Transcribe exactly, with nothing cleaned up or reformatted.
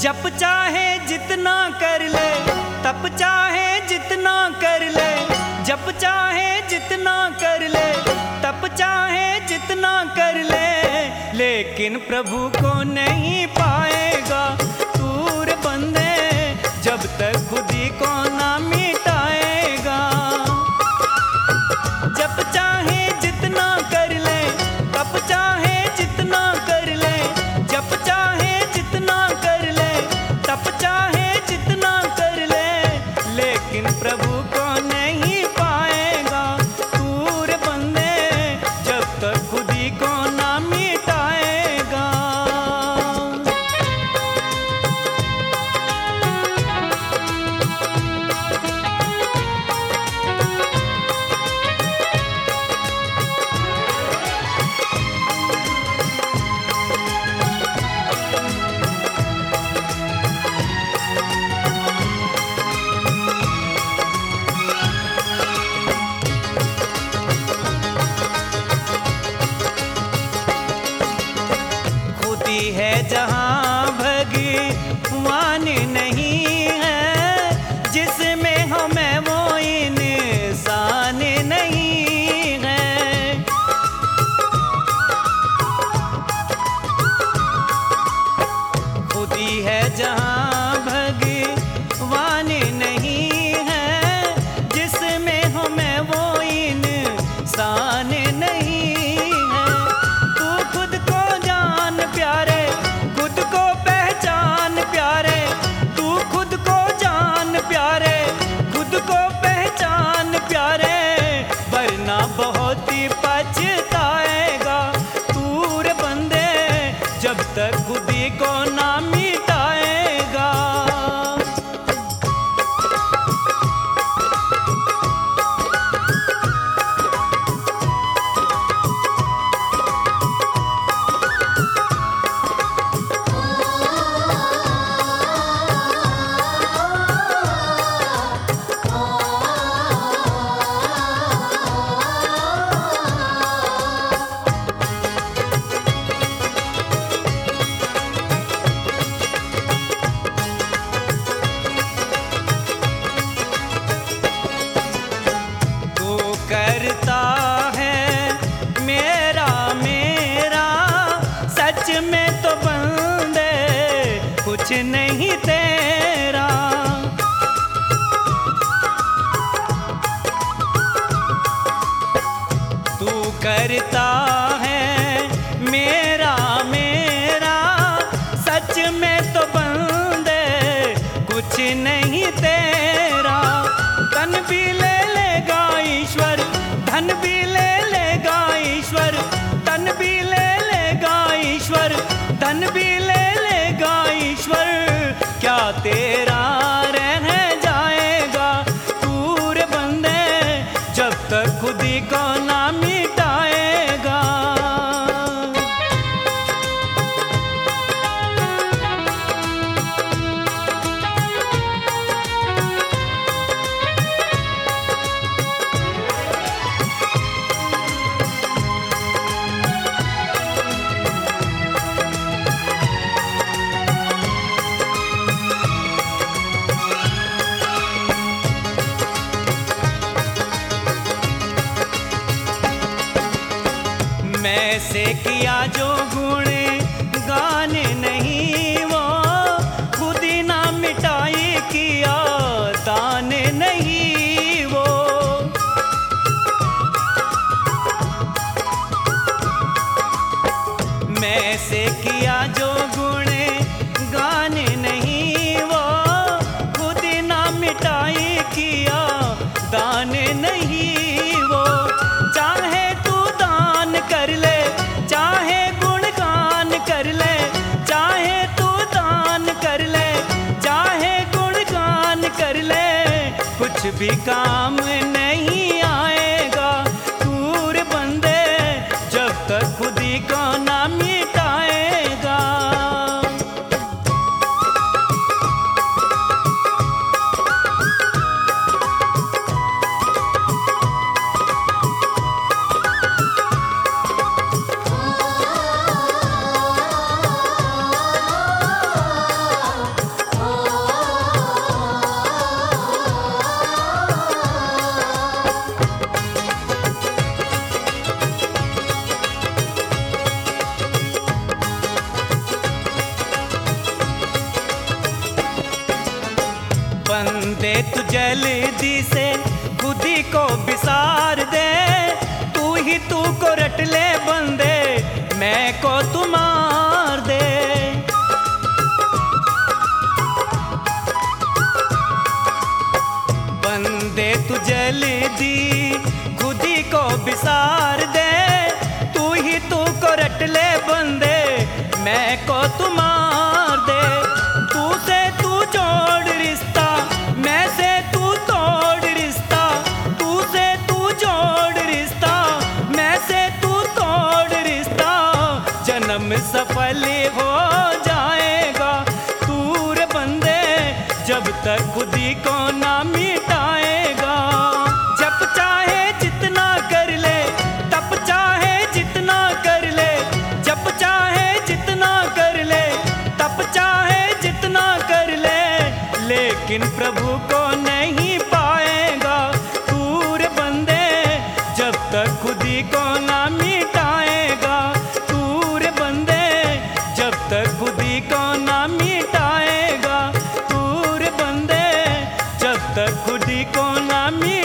जप चाहे जितना कर ले, तप चाहे जितना कर ले, जप चाहे जितना कर ले, तप चाहे जितना कर ले, लेकिन प्रभु को नहीं पाएगा दूर बंदे जब तक खुद ही को ना मिटाएगा। जप चाहे जितना कर ले, तप चाहे जितना कर ले, जप चाहे जितना कर ले, तप चाहे जितना कर ले, लेकिन प्रभु को नहीं पाएगा दूर बंदे जब तक खुद ही को ना मिटाएगा। है जहाँ भगवान नहीं है, जिसमें हमें वो इंसान नहीं है। खुदी है जहाँ भगवान नहीं है, जिसमें हमें वो इंसान नहीं है। तू खुद को जान प्यारे, खुद को पहचान प्यारे, तू खुद को जान प्यारे, खुद को पहचान प्यारे, वरना बहुत ही पछताएगा दूर बंदे जब तक खुद ही को ना मिटाएगा। करता है मेरा मेरा, सच में तो बंदे कुछ नहीं तेरा। तू करता है मेरा मेरा, सच में तो बंदे कुछ नहीं तेरा। तन भी ले लेगा ईश्वर, धन भी ले लेगा ईश्वर, तन भी ले लेगा ईश्वर, धन भी ले लेगा ईश्वर, क्या तेरा रह जाएगा दूर बंदे जब तक खुद ही को ना मिटाएगा। मैं से किया जो गुण गान नहीं, वो खुद ही ना मिटाई किया दान नहीं वो। मैं से किया जो गुण गान नहीं, वो खुद ही ना मिटाई किया दान नहीं वो। चाहे तू दान कर ले, चाहे गुणगान कर ले, चाहे तू दान कर ले, चाहे गुणगान कर ले, कुछ भी काम नहीं आएगा दूर बंदे जब तक खुद ही को ना मिटाएगा। तू जल्दी से खुद ही को बिसार दे, तू ही तू को रट ले बंदे, मैं को तू मार दे। बंदे तू जल्दी खुद ही को बिसार दे, तू ही तू को रट ले बंदे, मैं को तू मार दे। तू से तू जोड़ रिश्ता, मैं से तू तोड़ रिश्ता, तू से तू जोड़ रिश्ता, मैं से तू तोड़ रिश्ता, जन्म सफल हो जाएगा तू रे बंदे, जब तक खुद ही को ना मिटाएगा। जब चाहे जितना कर ले, तब चाहे जितना कर ले, जब चाहे जितना कर ले, तब चाहे जितना कर ले, लेकिन प्रभु को नहीं पाएगा तू रे बंदे, जब तक खुद ही को ना मिटाएगा तू रे बंदे, जब तक खुद ही को ना मिटाएगा तू रे बंदे, जब तक खुद ही को ना मिटाएगा।